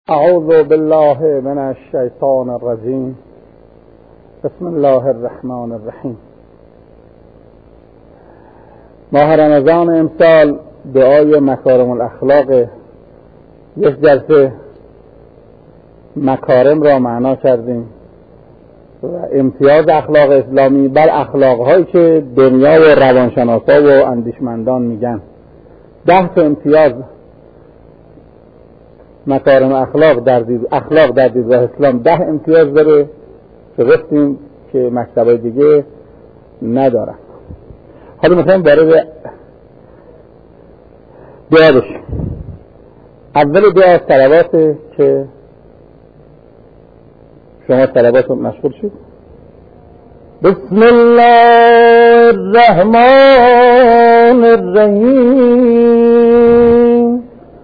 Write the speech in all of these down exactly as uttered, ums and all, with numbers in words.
اعوذ بالله من الشیطان الرجیم. بسم الله الرحمن الرحیم. ماه رمضان امسال دعای مکارم الاخلاق، یک جلسه مکارم را معنا کردیم و امتیاز اخلاق اسلامی بر اخلاق هایی که دنیا و روانشناسا و اندیشمندان میگن. ده تا امتیاز مکارم اخلاق در دید اخلاق در دیدگاه اسلام ده امتیاز داره که گفتیم که مکتبای دیگه ندارن. حالا میخوایم وارد دعا بشیم. اول دعا صلواته که شما صلوات مشغول شید. بسم الله الرحمن الرحیم.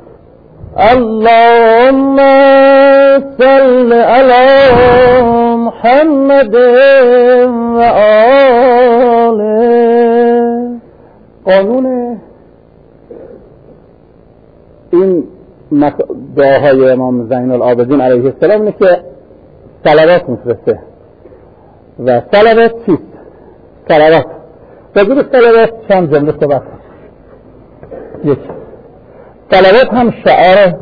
اللهم صل على محمد و آله. قانون این دعاهای امام زین العابدین علیه السلام اینه که صلوات میفرسته. و صلوات چیست؟ صلوات بگیر صلوات چند جمله صحبت. یک، صلوات هم شعار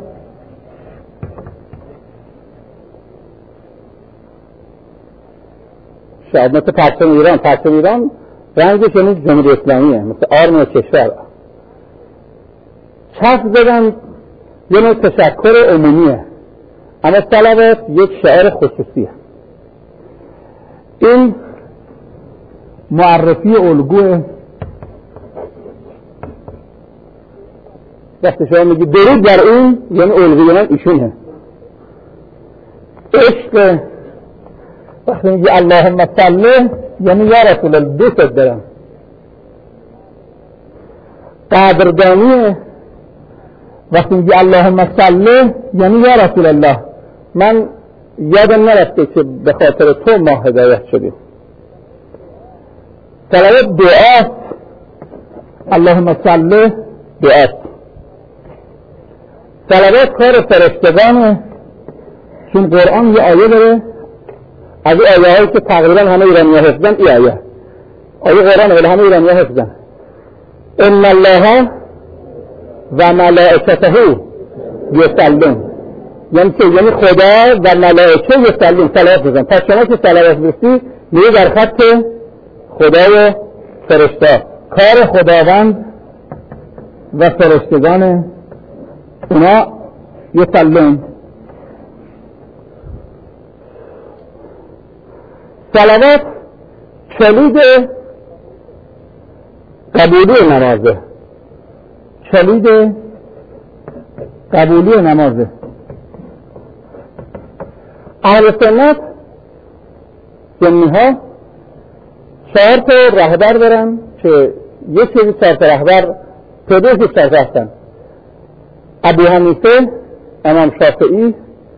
شعار مثل پرچم ایران. پرچم ایران رنگش یعنی جمهوری اسلامیه، مثل آرم کشور. چسب زدن یعنی تشکر عمومیه، اما صلوات یک شعار خصوصیه. این معرفی الگوه. وقتی شما میگی درود در این یعنی الگوی من ایشونه. عشق وقتی میگی اللهم صل یعنی یا رسول الله دوست دارم. قدردانی وقتی میگی اللهم صل یعنی یا رسول الله من یادم نرفته که به خاطر تو ما هدایت شدیم. صلوات دعاست. اللهم صل دعاست. صلوات کار فرشتگانه، چون قرآن یه آیه داره از این آیه هایی که تقریبا همه ایرانی ها حفظن. این آیه آیه قرآن ولی همه ایرانی ها حفظن. ان الله و ملائکته یصلون، یعنی که یعنی خدا و ملائکه یصلون صلوات بزن. پس شما که صلوات برسی میگه در خط خدا و فرشته. کار خداوند و فرشتگان اونا یصلون. صلوات کلید قبولی نمازه. کلید قبولی نمازه. اهل سنت سنی ها چهار تا رهبر دارن که یک چیزی چهار تا رهبر پیدا که چهار هستن: ابو حنیفه، امام شافعی،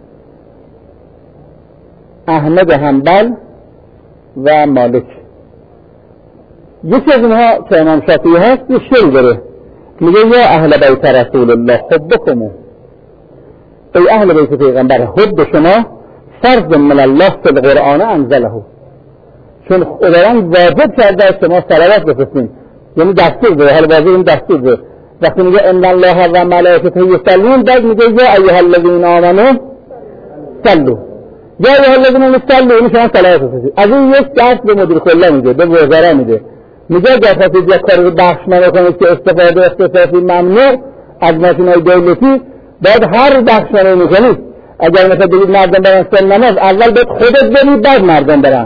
احمد حنبل و مالک. یکی از اونها که امام شافعی هست یه شعر داره میگه یا اهل بیت رسول الله حبکم، ای اهل بیت پیغمبر حب شما فرض من الله فی القرآن انزله، چون خداوند واجب کرده از شما صلوات بفرستین، یعنی دستور داره. حالا واجب این دستور داره. وقتی میگه ان الله و ملائکته یصلون بعد میگه یا ایها الذین آمنوا صلوا. یا ایها الذین آمنوا صلوا یعنی شما صلوات بفرستید. از این یک درس به مدیر کله میده، به وزرا میده. میگه اگر خواستید یک کاری رو بخشنامه کنید که استفاده اختصاصی ممنوع از ماشین‌های دولتی، باید هر بخشنامه میکنید. اگر مثلا بگید مردم برن سن نماز، اول باید خودت برید بعد مردم برن.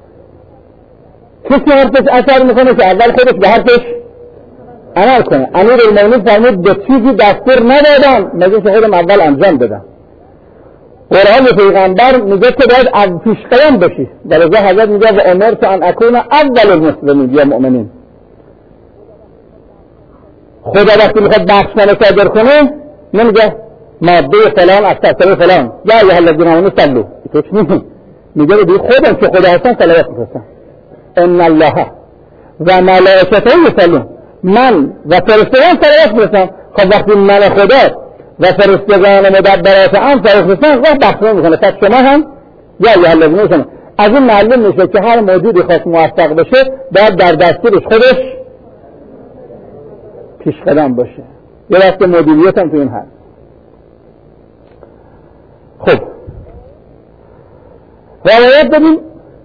کسی حرفش اثر میکنه که اول خودش به حرفش عمل کنه. امیر المؤمنین فرمود به چیزی دستور ندادم مگر که خودم اول انجام بدم. قرآن پیغمبر میگه که باید از پیش قدم بشی. در رضا حضرت میگه و امرت ان اکون اول المسلمین یا مؤمنین. خدا وقتی میخواد بخشنامه صادر کنه نمیگه ماده فلان از تفسیر فلان یا ایها الذین آمنوا صلوا، تو چی میگی؟ میگه به خودم که خدا هستن صلوات میفرستم. ان الله و ملائکته یصلون، من و فرشتگان صلوات میفرستم. خب وقتی من خدا و فرشتگان مدبرات هم فرشتگان راه بخشنامه میکنه. پس شما هم یا یا لازمه شما از این معلوم میشه که هر موجودی خواست موفق بشه باید در دستورش خودش پیش قدم باشه. یه وقت مدیریت هم تو این هست. خب روایت ببین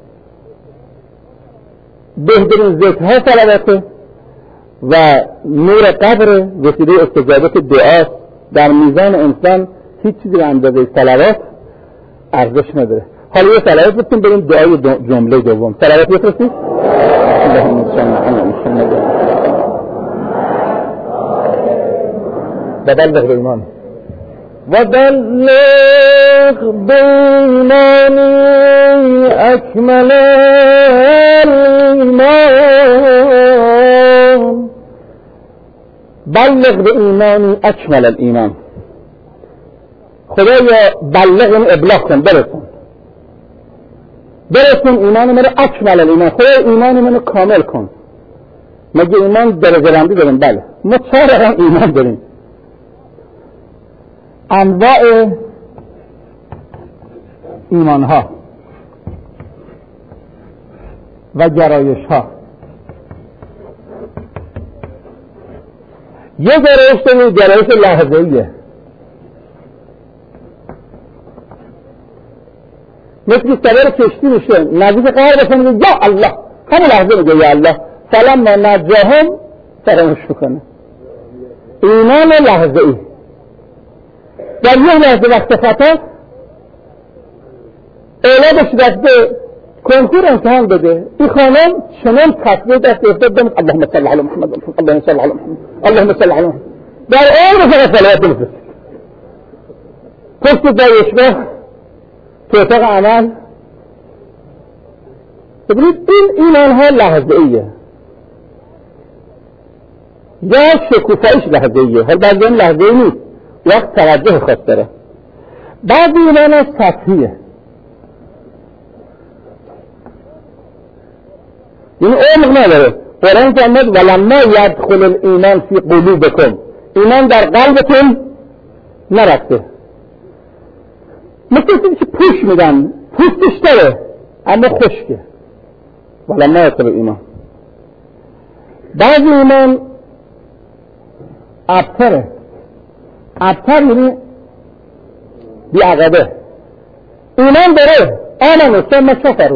بهترین ذکرها صلواته و نور قبر وسیله استجابت دعاست. در میزان انسان هیچ چیزی به اندازه صلوات ارزش نداره. حالا یه صلوات بکنیم بریم دعای جمله دوم. صلوات بفرستید. اللهم صل علی محمد و بلغ ایمان و بلغ بإيماني أكمل الإيمان بلغ بإيماني أكمل الإيمان. خدایا بلغ این ابلاغ کن، برسون برسون ایمان من اکمل الایمان. خدای ایمان من کامل کن. مگه ایمان درجه بندی داریم؟ بله ما چهار رقم ایمان داریم. انواع ایمان ها و گرایش ها. یه گرایش داریم، گرایش لحظه‌ایه، مثل سوار کشتی میشه نزدیک قهر بشه میگه یا الله، همون لحظه میگه یا الله، فلما نجاهم فراموش میکنه. ایمان لحظه ای. در یه لحظه وقت خطا اولادش رفته کنکور امتحان بده، این خانم چنان تصویر دست افتاد دمت اللهم صل علی محمد اللهم صل علی محمد اللهم صل علی محمد در عمر فقط صلوات بفرست. پشت دایشگاه تو اتاق عمل ببینید این ایمان ها لحظه ایه یا شکوفایش لحظه ایه. حال بعضی این لحظه ای نیست، وقت توجه خاص داره. بعضی ایمان ها سطحیه، این عمق نداره. قرآن فرمود ولما یدخل الایمان فی قلوبکم، ایمان در قلبتون نرفته. مثل این که پوش میدن، پوستش داره اما خشکه. ولما یدخل ایمان. بعضی ایمان ابتره، ابتر یعنی بی عقبه. ایمان داره آمنو ثم کفروا.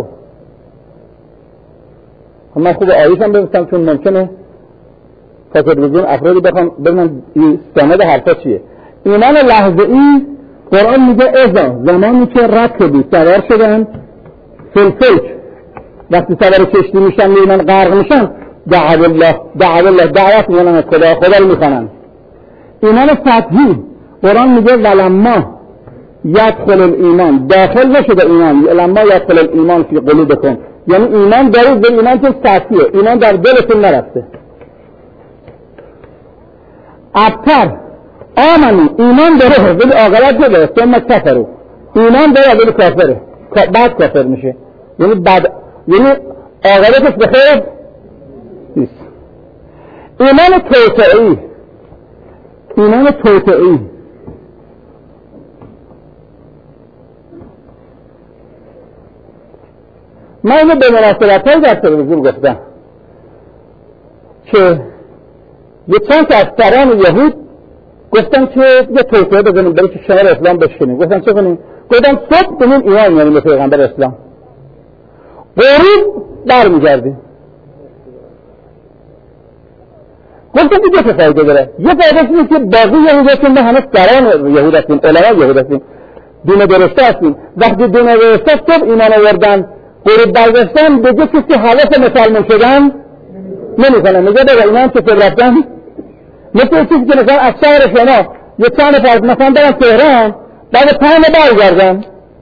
من خوب آیشم ببینم چون ممکنه تا تلویزیون افرادی بخوام ببینم سند حرفا چیه. ایمان لحظه ای قرآن میگه ازا زمانی که رکبی سوار شدن فلفلک، وقتی سوار کشتی میشن ایمان غرق میشن دعو الله دعو الله دعوت میکنن از خدا، خدا رو میخونن. ایمان سطحی قرآن میگه ولما یدخل الایمان، داخل نشده ایمان، ولما یدخل الایمان فی قلوبکم، یعنی ایمان دارید به ایمان که سطحیه، ایمان در دلتون نرفته. ابتر آمنی ایمان داره ولی عاقبت نداره، ثم کفروا، ایمان داره ولی کافره، بعد کافر میشه، یعنی بعد یعنی عاقبتش به خیر نیست. ایمان توطئه‌ای، ایمان توطئه‌ای من اینو به مناسبت های در تلویزیون گفتم که یه چند تا از سران یهود گفتن که یه توطئه بزنیم برای که شعار اسلام بشکنیم. گفتن چه کنیم؟ گفتن صبح کنیم ایمان میاریم به پیغمبر اسلام، غروب برمیگردیم. گفتن که دو تا فایده داره. یه فایده اینه که باقی یهود هستیم، ما همه سران یهود هستیم، علما یهود هستیم، دین درسته هستیم. وقتی دین درسته صبح ایمان آوردن غروب برگشتن دیگه کسی حواس مسلمان شدن نمیکنه، میگه بگه ایمان چه صبح رفتن. مثل چیزی که مثلا از شهر شما یه چند فرد مثلا برن تهران بعد پنج برگردن،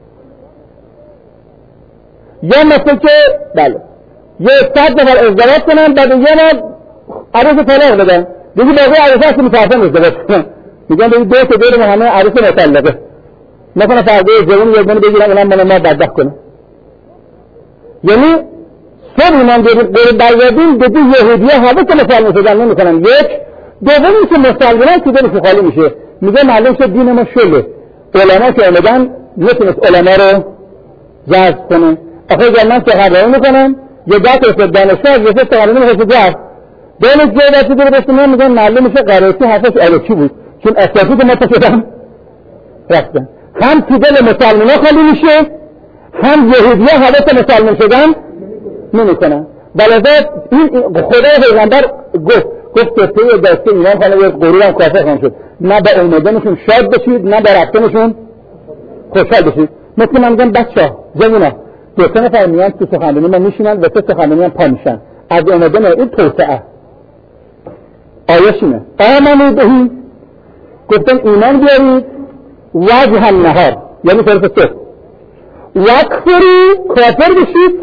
یا مثل که بله یه صد نفر ازدواج کنن بعد یه ما عروس طلاق بدن دیگه باقی عروس هستی مسافر ازدواج کنن، میگن دیگه دو تا دور همه عروس مطلقه. مثلا فرده جوان یه دونه بگیرن اونم من ما بدبخت کنه. یعنی صبح ایمان دارید برگردیم دیگه یهودی ها حواس مسلمان شدن نمیکنن. یک دومی که مسلمانان که دلش خالی میشه، میگه معلوم شد دین ما شله. علما که اومدن نتونست علما رو جذب کنه. آخه اگر من سخنرانی میکنم یه ده تا دانشگاه از رسه سخنرانی میخواد جذب دانش جای دستی داره بسته من میگن معلوم میشه قرارسی حرفش الکی بود چون اساسی که ما تا شدن رفتن. هم تو دل مسلمان ها خالی میشه هم یهودی ها حالت مسلمان شدن نمیکنن. بلازه این خدا پیغمبر گفت گفت که توی دسته ایران خانه یک غرور هم کافر خواهم شد. نه به اومدنشون شاد بشید نه به رفتنشون خوشحال بشید. مثل من میگم بچه ها جوونا دو سه نفر میان تو سخنرانی ما میشینن و سه سخنرانی هم پا میشن از اومدن این توسعه آیش اینه آمنو بهی گفتن ایمان بیارید وجه النهار یعنی طرف صبح وکفری کافر بشید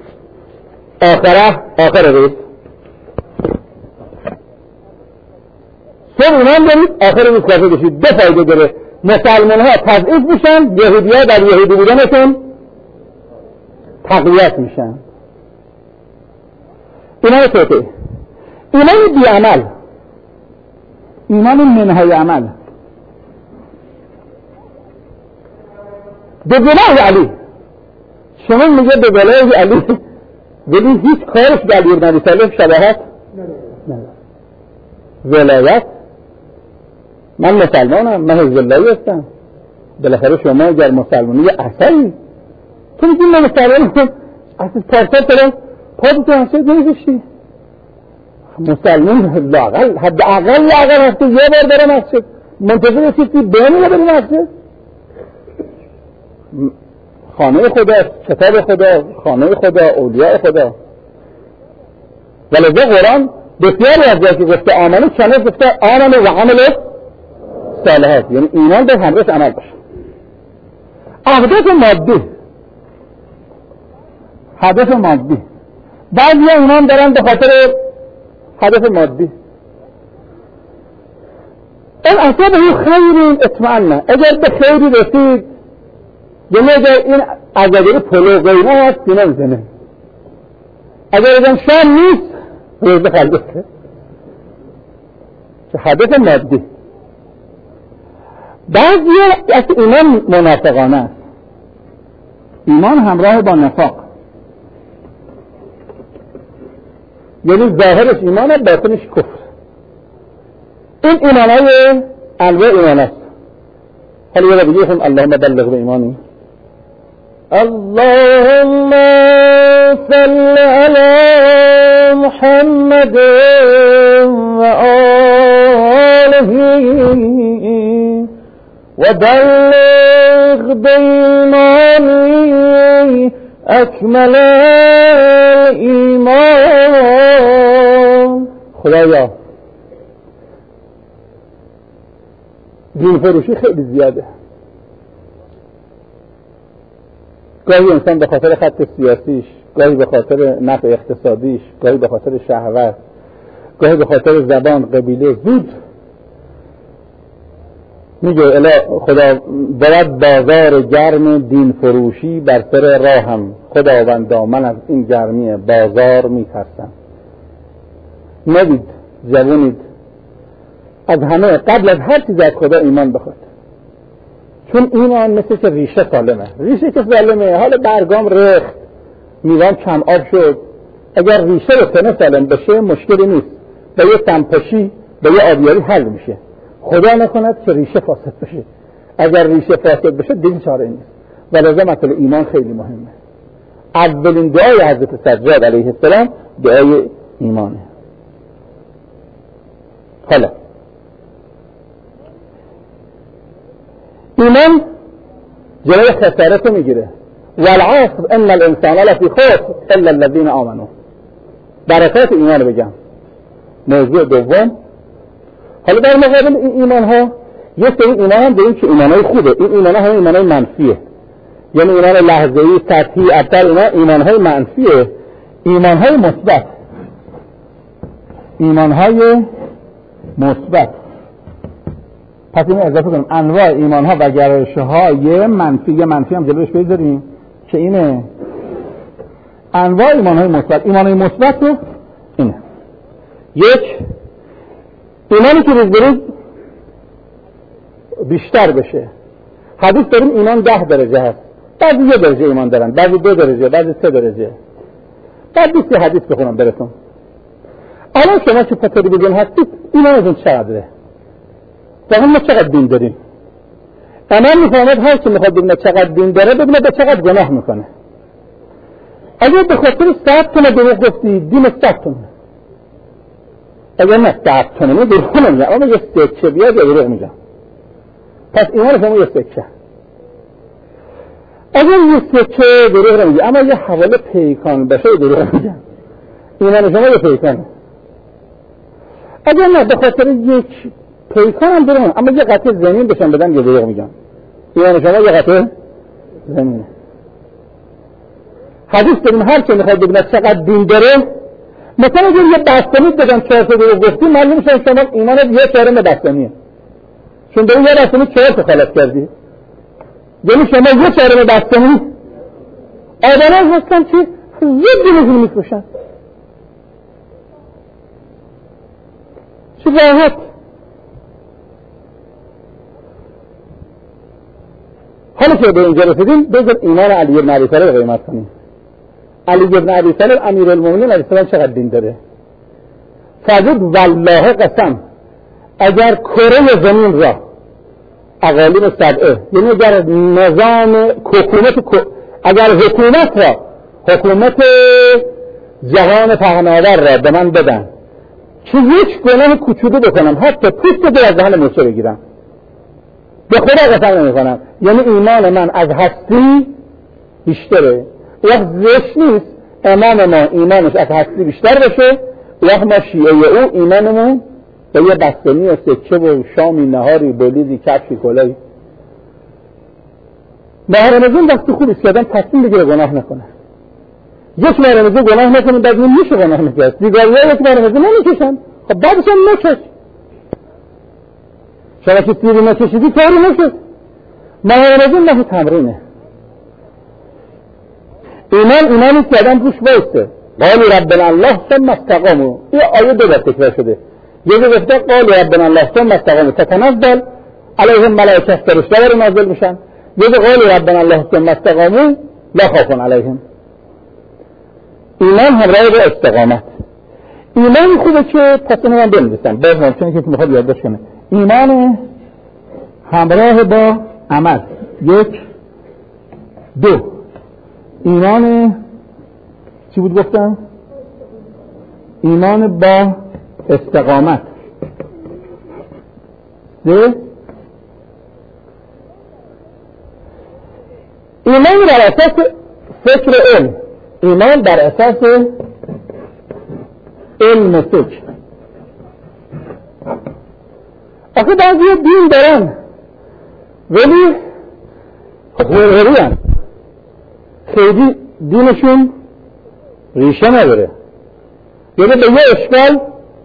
آخره آخر روز صبح ایمان بیارید آخر روز کافر بشید. دو فایده داره. مسلمان ها تضعیف میشن یهودی ها در یهودی بودنشون تقویت میشن. ایمان توته ایمان بی عمل ایمان منهای عمل به گناه علی شما میگه به گناه علی ولی هیچ کارش به علی ابن طالب شباهت ولایت من مسلمانم من حزب اللهی هستم بالاخره شما اگر مسلمانی یه اثری تو میگی من مسلمانم اصلا پارسال ترم پا تو اصلا نمیگشتی مسلمان لاغل حد اقل لاغل هفته یه بار داره مسجد منتظر هستی بینی نبری مسجد خانه خدا کتاب خدا خانه خدا اولیاء خدا. ولذا قرآن بسیاری از جایی که گفته آمنه چنه گفته آمنه و عمل صالحات یعنی ایمان به همراهش عمل باشه. اهداف مادی هدف مادی بعضی ایمان دارن به خاطر هدف مادی این اصلا به این خیری اطمئنه اگر به خیری رسید یعنی اگر این اگر پلو قیمه هست اینه بزنه اگر اگر شام نیست روزه خلقه که هدف مادی. بعضی از ایمان منافقانه است ایمان همراه با نفاق یعنی ظاهرش ایمانه باطنش کفر. این ایمانهای انواع ایمان است. حالا یه بگیه خون اللهم بلغ به ایمانی اللهم صل علی محمد و آله و بلغ به ایمانی اکمل ایمان. خدایا دین فروشی خیلی زیاده. گاهی انسان به خاطر خط سیاسیش گاهی به خاطر نفع اقتصادیش گاهی به خاطر شهوت گاهی به خاطر زبان قبیله زود میگه الا خدا برد بازار گرم دین فروشی بر سر راهم خداوندا من از این گرمی بازار میترسم. نبید جوانید از همه قبل از هر چیز از خدا ایمان بخواد چون ایمان مثل که ریشه سالمه ریشه که سالمه حالا برگام رخت میوام کم آب شد اگر ریشه بکنه سالم بشه مشکلی نیست به یه سمپاشی به یه آبیاری حل میشه. خدا نکند که ریشه فاسد بشه. اگر ریشه فاسد بشه دیگه چاره نیست. ولذا مسئله ایمان خیلی مهمه. اولین دعای حضرت سجاد علیه السلام دعای ایمانه. حالا ایمان جلوی خسارت میگیره. والعصر ان الانسان لفی خسر الا الذين آمنوا. برکات ایمان بگم. موضوع دوم حالا در مقابل این ایمان ها یه سری ایمان هم داریم که ایمان های خوبه. این ایمان ها هم ایمان های منفیه یعنی ایمان لحظه‌ای سطحی ابتر اینا ایمان های منفیه. ایمان های مثبت ایمان های مثبت پس این اضافه کنیم انواع ایمان ها و گرایش های منفی یه منفی هم جلوش بذاریم که اینه انواع ایمان های مثبت. ایمان های مثبت رو اینه یک ایمانی که روز بروز بیشتر بشه. حدیث داریم ایمان ده درجه هست، بعضی یه درجه ایمان دارن، بعضی دو درجه، بعضی سه درجه. بعد بیستی حدیث بخونم براتون. الان شما که پتری بگین هستید ایمانتون چقدره؟ واقعا ما چقدر دین داریم؟ امام میفهمد هر که میخواد ببینه چقدر دین داره ببینه به چقدر گناه میکنه. اگر به خاطر صد تونه دروغ گفتی دین صد تونه، اگر نه صد تونه نه دروغ نمیگم، اما یه سکه بیاد یا دروغ میگم، پس ایمان شما یه سکه. اگر یه سکه دروغ نمیگم اما یه حواله پیکان بشه دروغ میگم، ایمان شما یه پیکانه. اگر نه به خاطر یک پیکان هم دروغ اما یه قطعه زمین بشن بدن یه دروغ میگم، ایمان شما یه قطعه زمینه. حدیث داریم هر که میخواد ببینه چقدر دین داره، مثلا اگر یه بستنی بدن چهار تا دروغ گفتی معلوم میشه شما ایمانت یه چهارم بستنیه، چون داری یه بستنی چهار تا خلاص کردی، یعنی شما یه چهارم بستنی. آدمان هستن که زود دروغ میفروشن، چه راحت. حالا که به اینجا رسیدیم بذار ایمان علی بن ابی طالب رو قیمت کنیم. علی بن ابی طالب امیرالمومنین علیه السلام چقدر دین داره؟ فرمود والله قسم اگر کره زمین را اقالیم سبعه، یعنی اگر نظام حکومت اگر حکومت را حکومت جهان پهناور را به من بدن که هیچ گناه کوچولو بکنم حتی پوست دل از دهن موسی بگیرم به خدا قسم نمی کنم، یعنی ایمان من از هستی بیشتره. وقت زشت نیست امام ما ایمانش از هستی بیشتر بشه، وقت ما شیعه او ایمانمون به یه بستنی و سکه و شامی نهاری بلیزی کفشی کلایی. ماه رمضان وقتی خوب است که آدم تصمیم بگیره گناه نکنه. یک ماه رمضان گناه نکنه بعد این میشه گناه نکرد، دیگری ها یک ماه رمضان نمیکشن، خب بعدش هم نکش. شما که سیری نکشیدی کاری نکش. ماه رمضان ماه تمرینه. ایمان ایمانی که آدم روش بایسته. قالوا ربنا الله ثم استقاموا. این آیه دو بار تکرار شده. یکی گفته قالوا ربنا الله ثم استقاموا تتنزل علیهم ملائکه، فرشته نازل میشن. یکی قالوا ربنا الله ثم استقاموا لا خوف علیهم. ایمان همراه با استقامت. ایمان خوبه که پس اینو من بنویسم باز ممکنه که میخواد یادداشت کنه. ایمان همراه با عمل. یک دو ایمان چی بود گفتم؟ ایمان با استقامت. سه ایمان بر اساس فکر علم. ایمان بر اساس علم فکر. آخه بعضی دین دارن ولی غرغری هست، خیلی دینشون ریشه نداره، یعنی به یه اشکال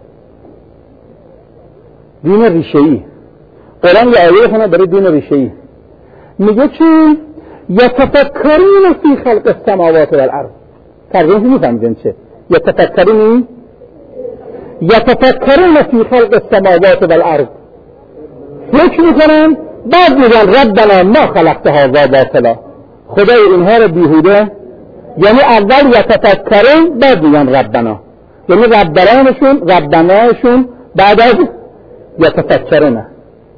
دین ریشه‌ای. قرآن یه آیه خونه برای دین ریشه‌ای میگه چی؟ یتفکرون فی خلق السماوات والارض. ترجمه‌اش میفهمیدین چه؟ یتفکرون یتفکرون فی خلق السماوات والارض، فکر میکنن بعد میگن ربنا ما خلقت هذا باطلا، خدای اینها رو بیهوده. یعنی اول یتفکرون بعد میگن ربنا، یعنی ربناشون ربناشون بعد از یتفکرونه.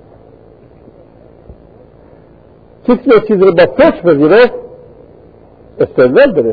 کسی که چیز رو با فکر بگیره استدلال داره.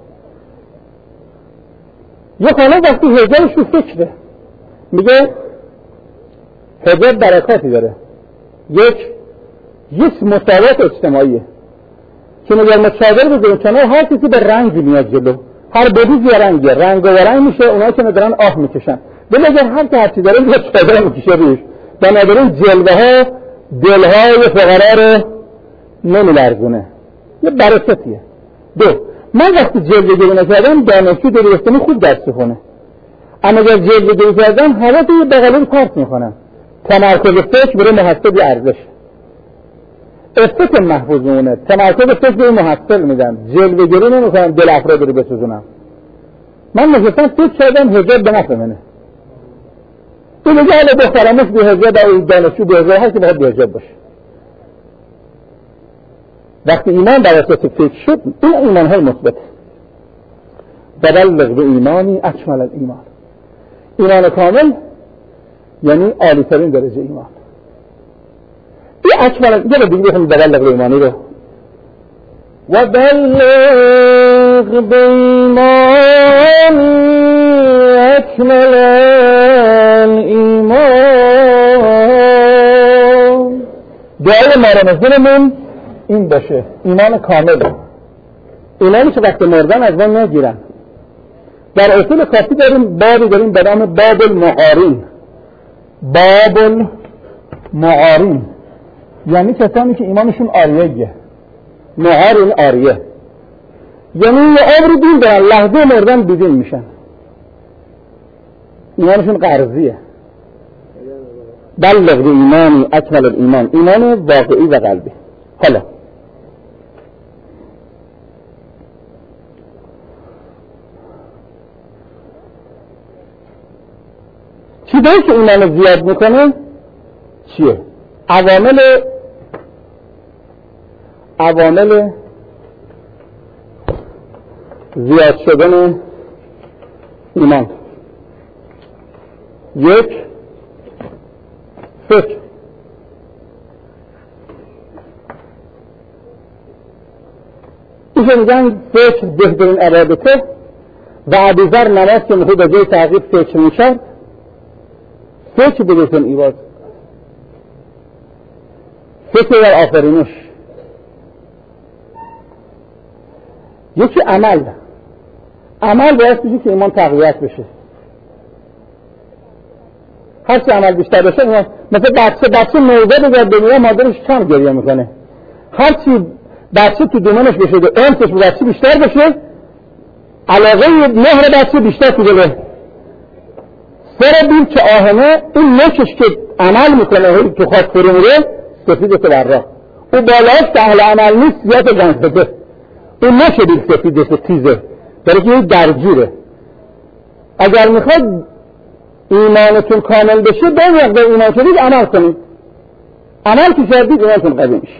یه خانه وقتی حجابش رو فکره میگه حجاب برکاتی داره. یک یک مساوات اجتماعیه که اگر ما چادر بذاریم کنار هر کسی به رنگ میاد جلو، هر بدیز یه رنگه، رنگ و رنگ میشه. اونایی که ندارن آه میکشن، ولی اگر هر که هرچی داره یه چادر میکشه روش. بنابراین جلوه ها دلهای فقرا رو نمیلرزونه، یه برکتیه. دو من وقتی جلوه گیری نکردم دانشجو دبیرستانی خوب درس میخونه، اما اگر جلوه گیری کردم هوا تو یه بغلی پارت میکنم. تمرکز فکر برای محصل ارزش، استثم محفوظ میمونه. تمرکز فکر به محصل میدم، جلوه گیری نمیکنم دل افراد رو بسوزونم. من نشستم فکر کردم حجاب به نفع منه. تو میگه حالا دخترمش به حجاب و دانشجو به حجاب هست که باید به حجاب باشه. وقتی ایمان بر اساس فکر شد این ایمان های مثبت. بلغ به ایمانی اکمل الایمان، ایمان کامل یعنی عالی ترین درجه ایمان. این اکمل یه رو دیگه بخونید بلغ به ایمانی رو. و بلغ به ایمانی اکمل الایمان. دعای مرمزنمون این باشه، ایمان کامل، ایمانی که وقت مردن از من نگیرن. در اصول کافی داریم بابی داریم به نام باب المعارین. باب المعارین یعنی کسانی که ایمانشون آریه، معارین آریه، یعنی یه عمر دین دارن، لحظه مردن بیدین میشن، ایمانشون قرضیه. بلغ به ایمانی اکمل الایمان، ایمان واقعی و قلبی. حالا چیزایی که ایمان زیاد میکنه چیه؟ عوامل عوامل زیاد شدن ایمان. یک، فکر. ایشون میگن فکر بهترین عبادته و ابوذر نماز که میخواد به جای تعقیب فکر میکرد، فکر بهترین عبادت، فکر در آفرینش. یکی عمل، عمل باید بشه که ایمان تقویت بشه. هرچی عمل بیشتر بشه، مثل بچه بچه موزه بگرد دنیا مادرش کم گریه میکنه. هرچی بچه تو دمانش بشه و امتش به بچه بیشتر بشه، علاقه مهر بچه بیشتر تو دله. سر بیل که آهنه این نشش که عمل میکنه تو خاک فرو میره سفیده تو بر راه. او بالاش که اهل عمل نیست زیاد جنگ بده. این نشه بیل سفیده تیزه داره که این درگیره. اگر میخواد ایمانتون کامل بشه باید به ایمان شدید عمل کنید. عمل که شدید ایمانتون قوی میشه.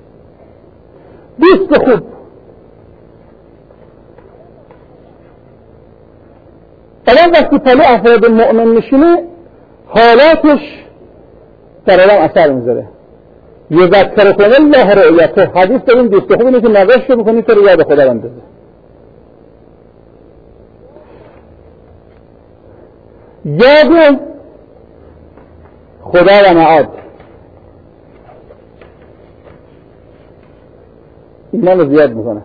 دوست خوب، الان وقتی پلو افراد مؤمن میشینه حالاتش در آدم اثر میذاره. یذکرکم الله رؤیته، حدیث داریم دوست خوب اینه که نگاهش رو بکنید تو رو یاد خدا بندازه. یاد خدا و معاد ایمان رو زیاد میکنه.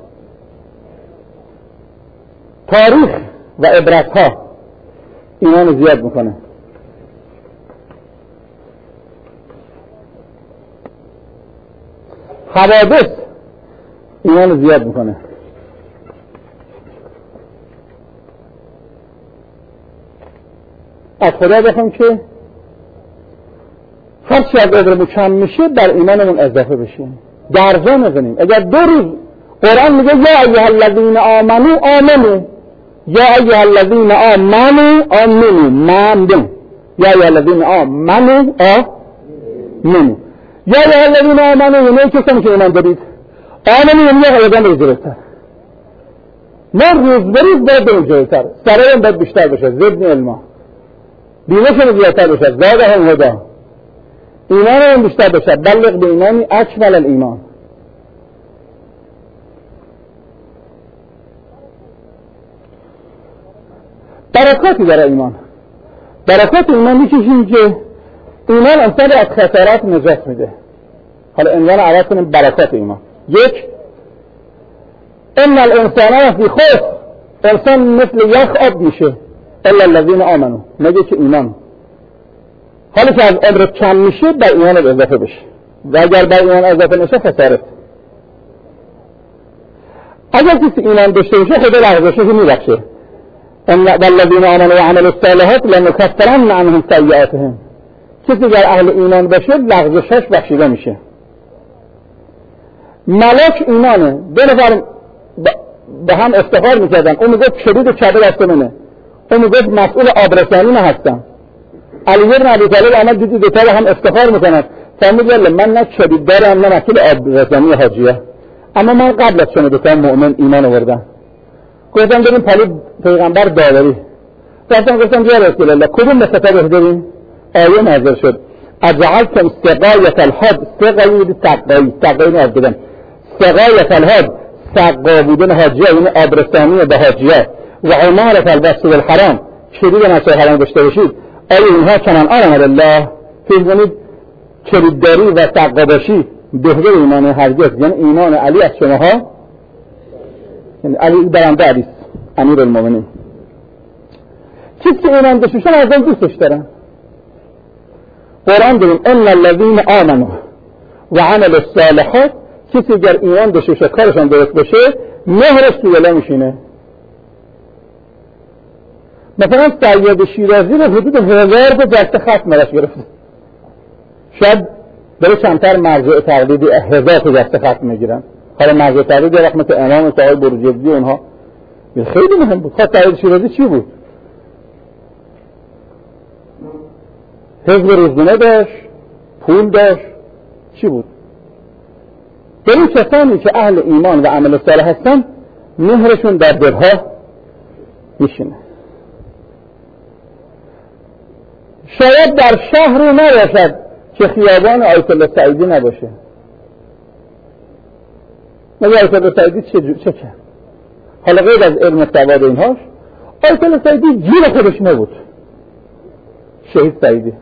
تاریخ و عبرت ها ایمان رو زیاد میکنه. حوادث ایمان رو زیاد میکنه. از خدا بخوام که هر چی از عمرمون کم میشه بر ایمانمون اضافه بشه. درجا نزنیم. اگر دو روز قرآن میگه یا ایها الذین آمنو آمنو، یا ایها الذین آمنو آمنو، ممنون، یا ایها الذین آمنو آمنو، یا ایها الذین آمنو یعنی کسانی که ایمان دارید، آمنو یعنی یه قدم بزرگتر. ما روز بروز باید بریم جلوتر، سرایم باید بیشتر بشه، زدنی علما، بینشون زیادتر بشه، زاده هم هدا، ایمان هم بیشتر بشه. بلغ به ایمانی اکمل الایمان. برکاتی داره ایمان. برکات ایمان میشه این که ایمان انسان از خسارات نجات میده. حالا عنوان عوض کنیم برکات ایمان. یک، ان الانسان لفی خسر، انسان مثل یخ آب میشه الا الذین آمنو، مگه که ایمان. حالا که از عمر کم میشه بر ایمان اضافه بشه و اگر بر ایمان اضافه نشه خسارت. اگر کسی ایمان داشته باشه خدا لغزشش رو میبخشه. ان الذین آمنوا وعملوا الصالحات لنکفرن عنهم سیئاتهم، کسی در اهل ایمان باشه لغزشش بخشیده میشه. ملک ایمانه. دو نفر به هم افتخار میکردن، اون میگفت کلید چابه دست منه، اون میگفت مسئول آبرسانی من هستم. علی بن ابی طالب آمد دیدی دوتا هم افتخار میکنن، فرمود من نه کلید دارم نه مسئول آبرسانی حاجیه. اما من قبل از شما دوتا مؤمن ایمان آوردم. گفتم بریم پلی پیغمبر داوری. رفتم گفتم یا رسول الله کدوم مسافت داریم؟ آیه نازل شد اجعلتم سقایة الحج، سقایی بودی سقایی، سقایی نازدیدن سقایة الحج، سقا بودن حاجی ها، یعنی آبرسانی به حاجی ها و عمارت المسجد الحرام، شدید مسجد الحرام داشته باشید. آیا اینها چنان آمد الله فکر کنید چریدداری و سقا باشی بهتر ایمان هرگز، یعنی ایمان علی از شماها، یعنی علی برنده علیست امیر المؤمنین. چیزی که ایمان داشته شما از اون دوستش دارن. قرآن داریم ان الذین آمنوا و عملوا الصالحات، کسی اگر ایمان داشته باشه کارشان درست باشه مهرش تو دل میشینه. مثلا سید شیرازی رو حدود هزار تا دست خط مرش گرفته، شاید داره چندتر مرجع تقلیدی هزار تا دست خط میگیرن. حالا مرجع تقلیدی رحمت امام صاحب بروجردی اونها خیلی مهم بود. خود سید شیرازی چی بود؟ حزب روزنامه داشت، پول داشت، چی بود؟ به این کسانی که اهل ایمان و عمل صالح هستن مهرشون در دلها میشینه. شاید در شهری نباشد که خیابان آیت الله سعیدی نباشه. مگه آیت الله سعیدی چه چه کرد؟ حالا غیر از علم سواد اینهاش آیت الله سعیدی جیر خودش نبود. شهید سعیدی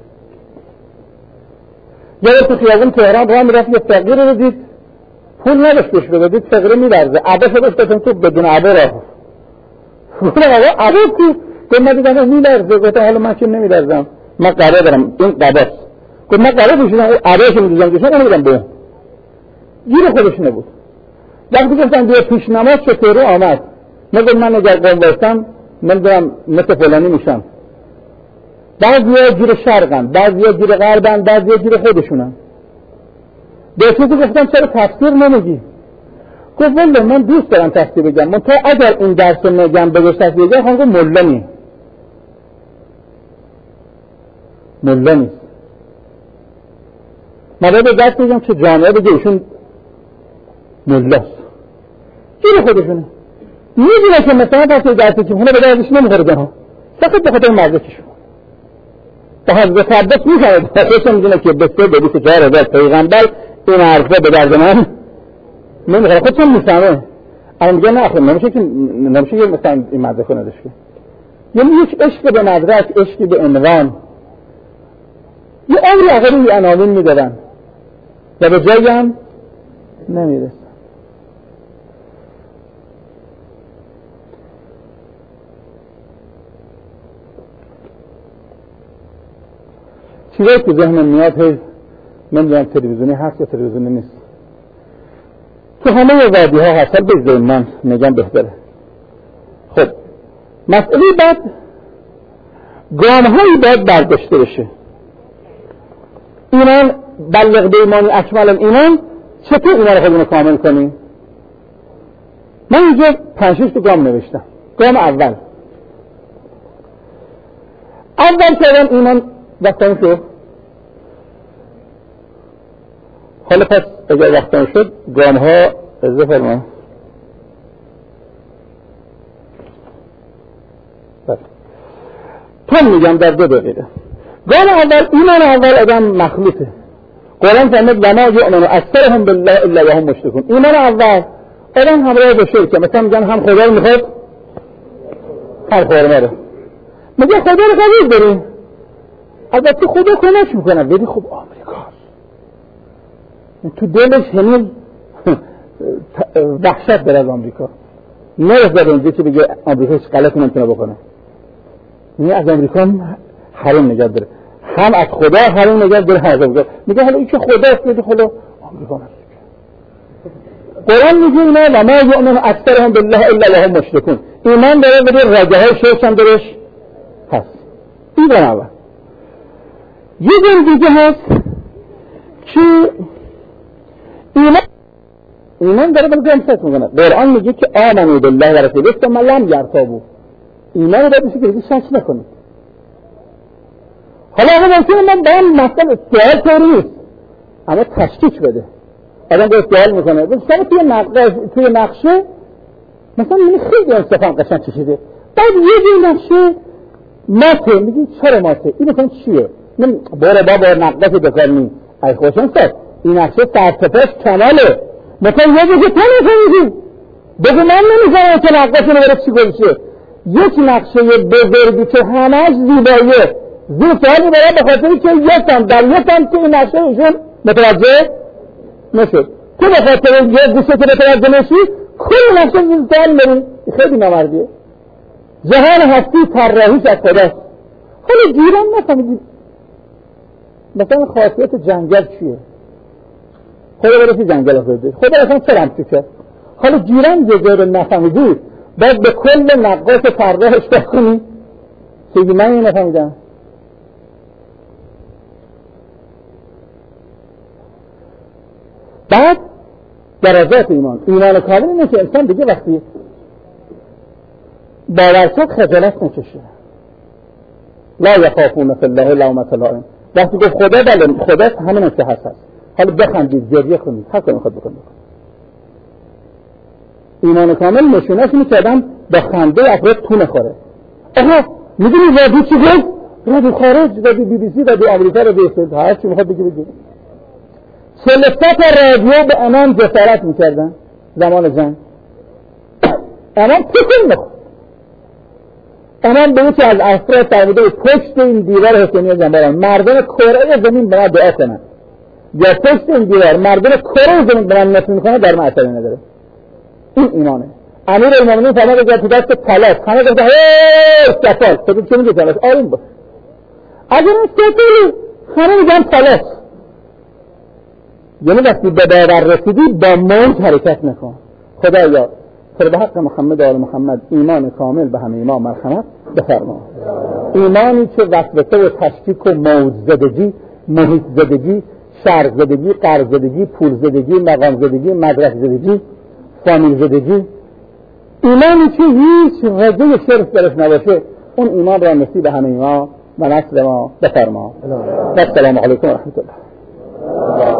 یا تو خیابان تهران راه میرفت یه فقیر رو دید پول نداشت بهش بده، دید فقیر میلرزه عباس رو بشتتن تو بدون عبا راه گفتم آقا عبا کو؟ گفت من دیدم میلرزه. گفتم حالا من که نمیلرزم، من قرار دارم این قباس. گفت من قرار بشیدم اون عباش رو میدوزم کشم اون میدم به گیر خودش نبود. وقتی گفتم بیا پیش نماز چطوره آمد، نگفت من اگر قوم باشم نمیدونم مثل فلانی میشم. بعضی ها گیر شرقن، بعضی ها گیر غربن، بعضی ها گیر خودشونن. به چیزی گفتم چرا تفسیر نمیگی؟ گفت والله من دوست دارم تفسیر بگم، من تا اگر این درس رو نگم بگوش تفسیر بگم خواهم گفت مله نی مله نیست. من باید درس بگم که جامعه بگه ایشون مله است، گیر خودشونه. میدونه که مثلا تفسیر درسی که خونه به دردش نمیخوره جنها فقط به خاطر مرزکشون به حضرت عباس میکنه خودشون میدونه که بسته به بیست و چهار هزار پیغمبر این عرضه به درد من نمیخوره، خودشون میفهمه. اما میگه نه آخه نمیشه که نمیشه که مثلا این مدرک نداشت که، یعنی یک عشق به مدرک، عشقی به عنوان، یه عمری آخری عناوین میدادن و به جایی هم نمیرسن. چیزایی که ذهنم میاد هی نمیدونم تلویزیونی هست یا تلویزیونی نیست، تو همه وادی ها هست، بگذاریم من میگم بهتره. خب مسئله بعد گام هایی باید برداشته بشه. ایمان بلغ به ایمانی اکمل ایمان، چطور ایمان رو خودمون کامل کنیم؟ من اینجا پنج شش تا گام نوشتم. گام اول اول کردم ایمان وقتان شد. حالا پس اگر وقتان شد گام ها ازده فرما تون میگم در دو دقیقه. گام اول ایمان اول آدم مخلوطه. قرآن فرمود و ما یؤمن اکثرهم بالله الا وهم مشرکون. ایمان اول آدم همراه با شرکه، مثلا میگن هم خدا رو میخواد هم خورمه رو میگه خدا رو قبول داریم، البته خدا کنش میکنه بدی خب آمریکاست تو دلش هنوز وحشت داره از آمریکا، نرسد اونجا که بگه آمریکا هیچ غلط نمیتونه بکنه. یعنی از آمریکا حرام نگه داره، هم از خدا حرام نگه داره، هم از آمریکا. میگه حالا این که خداست میگه خدا آمریکا نست. قرآن میگه اینا و ما یؤمن اکثرهم بالله الا وهم مشرکون. ایمان داره بده رجه های شرک هم درش هست. این دارم اول. یه دور دیگه هست که ایمان ایمان داره بلکه امسک میکنه. قرآن میگه که آمنوا بالله و رسوله ثم لم یرتابوا. ایمان رو باید بشه که دیگه شک نکنید. حالا اگه ممکنه من با این مثلا سوال طوری نیست اما تشکیک بده. آدم باید سوال میکنه شما توی نقشه توی نقشه مثلا این خیلی انصافا قشنگ چشیده، بعد یه جور نقشه ماته، میگی چرا ماته؟ این مثلا چیه؟ من باره بابا نقشه بکنی ای خوشم ساد این نقشه سرتپاش کماله، مثلا یه جور تو نفهمیدی بگو من نمیفهمم که نقشه نوره چی گلشه. یک نقشه بزرگی که همش زیباییه زیر سوالی برای به خاطری که یکم در یکم که این نقشه ایشون متوجه نشد، تو به خاطر یه گوشه که متوجه نشی کل نقشه زیر سوال بری، خیلی نمردیه. جهان هستی طراحیش از خداست. حالا جیران نفهمیدید مثلا خاصیت جنگل چیه؟ خدا برسی جنگل افرده خدا اصلا چرا هم چکه؟ حالا جیران یه جور نفهمیدید باید به کل نقاش طراحش بکنی که من این نفهمیدم. بعد درجات ایمان ایمان کامل اینه که انسان دیگه وقتی باور کرد خجالت نکشه، لا یخافون فی الله لومة لائم. وقتی گفت خدا بله خدا همین که هست هست، حالا بخندید گریه کنید هر کاری میخواد بکنید. ایمان کامل نشونش اینه که آدم با خنده افراد تو نخوره. آها میدونی رادیو چی گفت؟ رادیو خارج، رادیو بی بی سی، رادیو آمریکا، رادیو اسرائیل، هر چی میخواد بگی بگی. چهل و سه تا رادیو به امام جسارت میکردن زمان جنگ. امام تکون نخورد. امام به یکی از افراد فرموده پشت این دیوار حسینیه جنبارن مردم کره زمین به من دعا کنن، یا پشت این دیوار مردم کره زمین به من نفی میکنه در من اثری نداره. این ایمانه. امیر المومنین فرمود اگر تو دست پلاس همه گفته هی سفال تو چه میگه پلاس آروم باش، اگر این سفالی همه میگن پلاس، یعنی وقتی به باور رسیدی با موج حرکت نکن. خدایا پر به حق محمد و آل محمد ایمان کامل به همه ایمان مرحمت بفرما. ایمانی که وسوسه و تشکیک و موج زدگی، محیط زدگی، شرق زدگی، قرض زدگی، پول زدگی، مقام زدگی، مدرک زدگی، فامیل زدگی، ایمانی که هیچ رده شرف درش نباشه، اون ایمان را نصیب همه ایمان و نسل ما بفرما. و السلام علیکم و رحمت الله.